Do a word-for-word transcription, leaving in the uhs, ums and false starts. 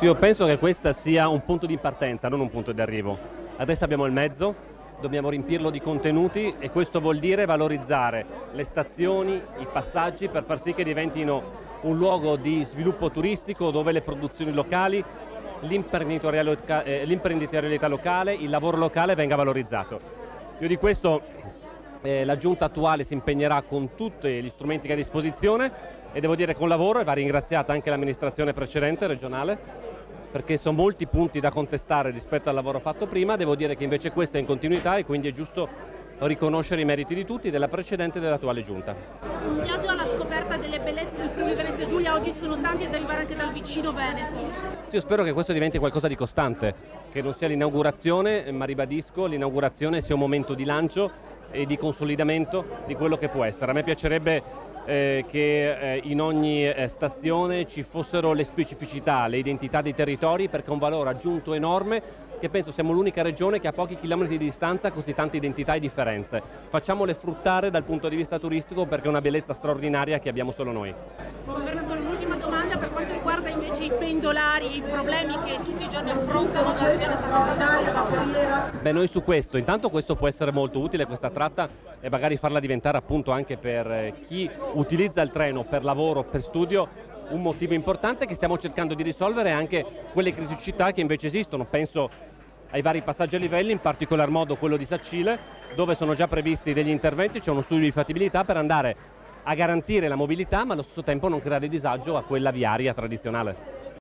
Sì, io penso che questo sia un punto di partenza, non un punto di arrivo. Adesso abbiamo il mezzo, dobbiamo riempirlo di contenuti e questo vuol dire valorizzare le stazioni, i passaggi per far sì che diventino un luogo di sviluppo turistico dove le produzioni locali, l'imprenditorialità eh, locale, il lavoro locale venga valorizzato. Io di questo eh, la Giunta attuale si impegnerà con tutti gli strumenti che ha a disposizione e devo dire con lavoro, e va ringraziata anche l'amministrazione precedente regionale, perché sono molti punti da contestare rispetto al lavoro fatto prima. Devo dire che invece questo è in continuità e quindi è giusto riconoscere i meriti di tutti, della precedente e dell'attuale Giunta. Un viaggio alla scoperta delle bellezze del Friuli Venezia Giulia, oggi sono tanti ad arrivare anche dal vicino Veneto. Sì, io spero che questo diventi qualcosa di costante, che non sia l'inaugurazione, ma ribadisco, l'inaugurazione sia un momento di lancio e di consolidamento di quello che può essere. A me piacerebbe Eh, che eh, in ogni eh, stazione ci fossero le specificità, le identità dei territori, perché è un valore aggiunto enorme che penso siamo l'unica regione che a pochi chilometri di distanza ha così tante identità e differenze. Facciamole fruttare dal punto di vista turistico perché è una bellezza straordinaria che abbiamo solo noi. Governatore, un'ultima domanda per quanto riguarda invece i pendolari e i problemi che tutti i giorni affrontano dalla Piana Santa. Beh, noi su questo, intanto questo può essere molto utile, questa tratta, e magari farla diventare appunto anche per chi utilizza il treno per lavoro, per studio, un motivo importante che stiamo cercando di risolvere, anche quelle criticità che invece esistono. Penso ai vari passaggi a livelli, in particolar modo quello di Sacile, dove sono già previsti degli interventi, c'è uno studio di fattibilità per andare a garantire la mobilità ma allo stesso tempo non creare disagio a quella viaria tradizionale.